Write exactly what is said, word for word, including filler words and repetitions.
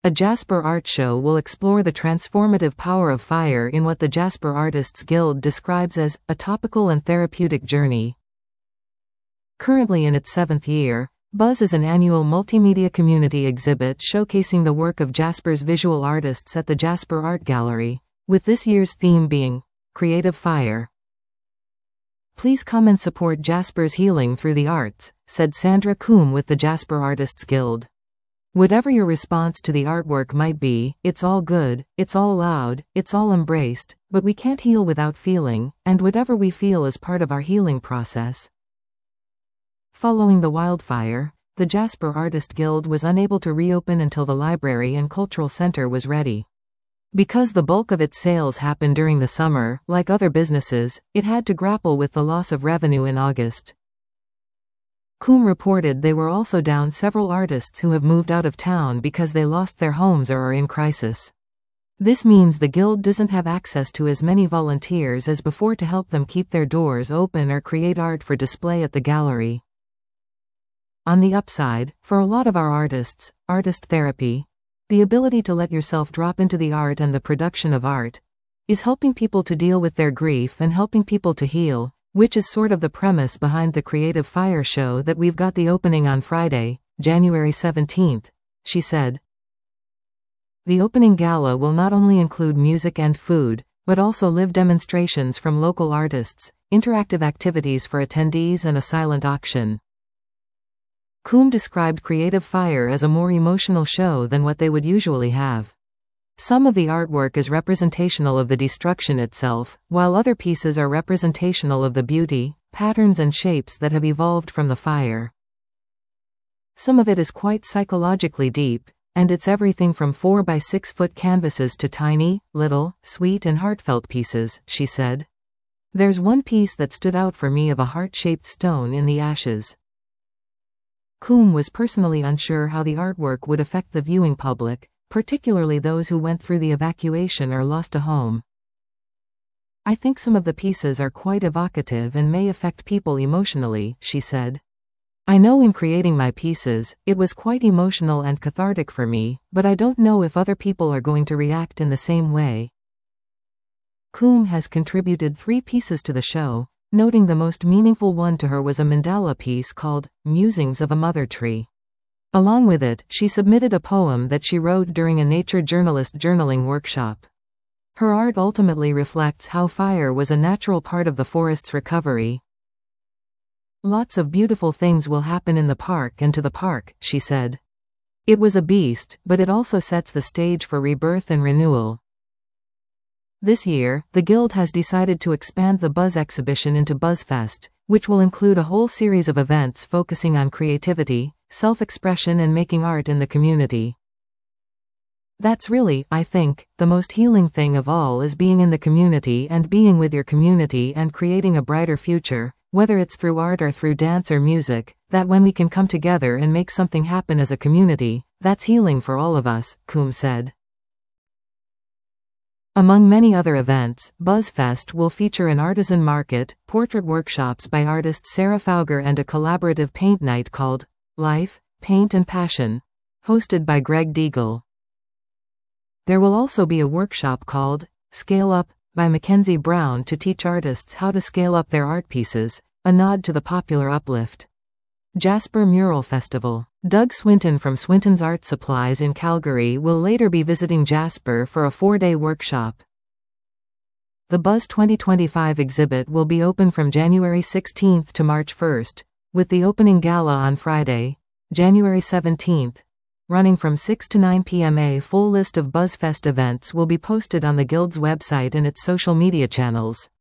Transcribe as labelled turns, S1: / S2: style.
S1: A Jasper Art Show will explore the transformative power of fire in what the Jasper Artists Guild describes as a topical and therapeutic journey. Currently in its seventh year, Buzz is an annual multimedia community exhibit showcasing the work of Jasper's visual artists at the Jasper Art Gallery, with this year's theme being Creative Fire. "Please come and support Jasper's healing through the arts," said Sandra Coombe with the Jasper Artists Guild. "Whatever your response to the artwork might be, it's all good, it's all allowed, it's all embraced, but we can't heal without feeling, and whatever we feel is part of our healing process." Following the wildfire, the Jasper Artist Guild was unable to reopen until the library and cultural center was ready. Because the bulk of its sales happened during the summer, like other businesses, it had to grapple with the loss of revenue in August. Coombe reported they were also down several artists who have moved out of town because they lost their homes or are in crisis. This means the Guild doesn't have access to as many volunteers as before to help them keep their doors open or create art for display at the gallery. On the upside, for a lot of our artists, artist therapy, the ability to let yourself drop into the art and the production of art, is helping people to deal with their grief and helping people to heal, which is sort of the premise behind the Creative Fire show that we've got the opening on Friday, January seventeenth, she said. The opening gala will not only include music and food, but also live demonstrations from local artists, interactive activities for attendees and a silent auction. Coombe described Creative Fire as a more emotional show than what they would usually have. Some of the artwork is representational of the destruction itself, while other pieces are representational of the beauty, patterns and shapes that have evolved from the fire. Some of it is quite psychologically deep, and it's everything from four by six foot canvases to tiny, little, sweet and heartfelt pieces, she said. "There's one piece that stood out for me of a heart-shaped stone in the ashes." Coombe was personally unsure how the artwork would affect the viewing public, particularly those who went through the evacuation or lost a home. "I think some of the pieces are quite evocative and may affect people emotionally," she said. "I know in creating my pieces, it was quite emotional and cathartic for me, but I don't know if other people are going to react in the same way." Coombe has contributed three pieces to the show, noting the most meaningful one to her was a mandala piece called Musings of a Mother Tree. Along with it, she submitted a poem that she wrote during a nature journalist journaling workshop. Her art ultimately reflects how fire was a natural part of the forest's recovery. "Lots of beautiful things will happen in the park and to the park," she said. "It was a beast, but it also sets the stage for rebirth and renewal." This year, the Guild has decided to expand the Buzz exhibition into BuzzFest, which will include a whole series of events focusing on creativity, self-expression and making art in the community. "That's really, I think, the most healing thing of all is being in the community and being with your community and creating a brighter future, whether it's through art or through dance or music, that when we can come together and make something happen as a community, that's healing for all of us," Coombe said. Among many other events, BuzzFest will feature an artisan market, portrait workshops by artist Sarah Fauger and a collaborative paint night called Life, Paint and Passion, hosted by Greg Deagle. There will also be a workshop called Scale Up by Mackenzie Brown to teach artists how to scale up their art pieces, a nod to the popular Uplift. Jasper Mural Festival. Doug Swinton from Swinton's Art Supplies in Calgary will later be visiting Jasper for a four-day workshop. The Buzz twenty twenty-five exhibit will be open from January sixteenth to March first, with the opening gala on Friday, January seventeenth, running from six to nine p m A full list of BuzzFest events will be posted on the Guild's website and its social media channels.